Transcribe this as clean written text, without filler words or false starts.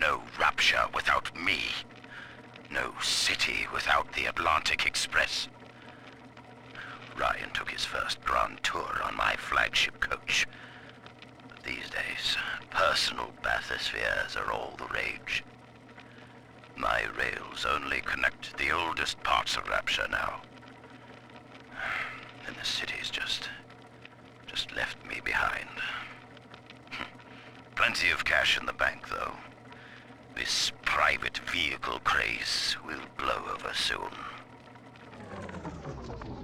No Rapture without me. No city without the Atlantic Express. Ryan took his first grand tour on my flagship coach. But these days, personal bathyspheres are all the rage. My rails only connect the oldest parts of Rapture now. And the city's just left me behind. Plenty of cash in the bank, though. This private vehicle craze will blow over soon.